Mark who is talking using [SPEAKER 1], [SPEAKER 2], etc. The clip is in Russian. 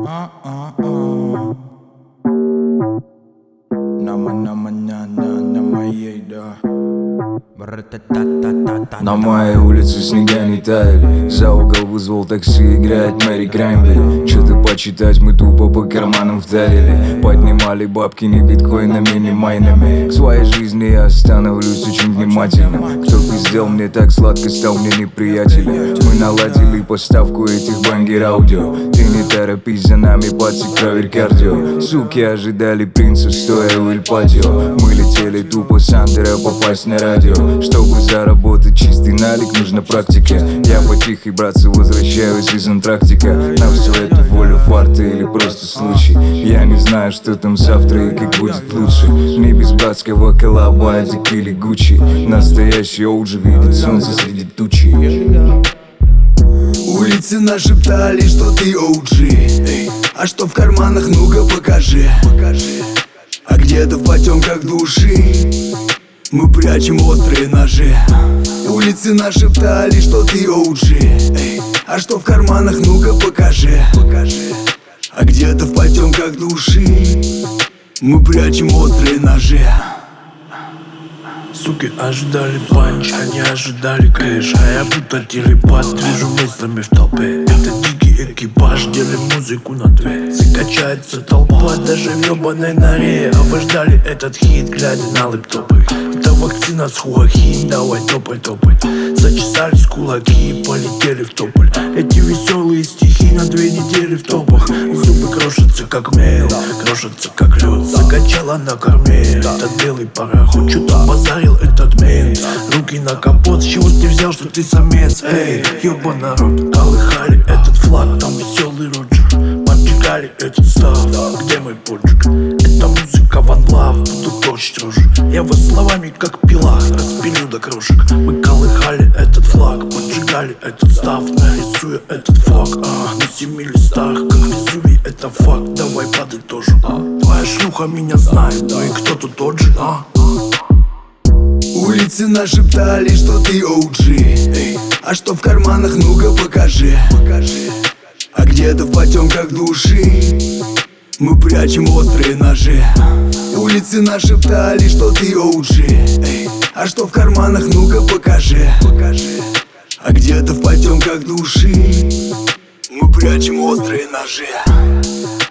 [SPEAKER 1] На моей улице снега не таяли. За угол вызвал такси, играет Мэри Краймбери. Что-то почитать мы тупо по карманам вдарили. Поднимали бабки не биткоинами, не майнами. К своей жизни я становлюсь очень внимательным. Кто пиздел мне так сладко, стал мне неприятелем. Мы наладили поставку этих бангер аудио. Ты не торопись за нами, пацик, проверь кардио. Суки ожидали принцев, стоя у Эль-Патио. Мы летели тупо с Андера попасть на радио. Чтобы заработать чистый налик, нужна практика. Я по-тихой, братцы, возвращаюсь из Антарктика. На всю эту волю фарта или просто случай. Я не знаю, что там завтра и как будет лучше. Не без братского коллаба, а или Гуччи. Настоящий OG видит солнце среди тучи.
[SPEAKER 2] Улицы нашептали, что ты OG. А что в карманах, ну-ка покажи. А где-то в потемках души мы прячем острые ножи. Улицы нашептали, что ты OG. А что в карманах, ну-ка покажи. А где-то в потемках души мы прячем острые ножи.
[SPEAKER 3] Суки ожидали панч, они ожидали кэш. А я будто телепат, движу мыслями в толпе. Это дикий экипаж, делим музыку на две. Закачается толпа даже в ёбаной норе. А вы ждали этот хит, глядя на лэптопы. Это вакцина с хуахин, давай топай, топай. Зачесались кулаки, полетели в тополь. Эти веселые стихи на 2 недели в топах. Зубы крошатся как мел, крошатся как лед. Закачала на корме этот белый пароход. Что-то базарил этот мент. Руки на капот, с чего ты взял, что ты самец? Эй, ёба народ, колыхали этот флаг. Там веселый Роджер, поджигали этот став. Где мой поджиг? Это музыка One Love, буду точить рожи. Я вас словами как пила, распилю до крошек. Мы колыхали этот флаг, поджигали этот став. Нарисуя этот флаг, на 7 листах, как Везувий, это факт. Давай подытожим. Твоя шлюха меня знает, ну и кто тут тот же,
[SPEAKER 2] Улицы нашептали, что ты OG. А что в карманах, ну-ка покажи. А где-то в потемках души мы прячем острые ножи. Улицы нашептали, что ты OG. А что в карманах, ну-ка покажи. А где-то в потемках души мы прячем острые ножи.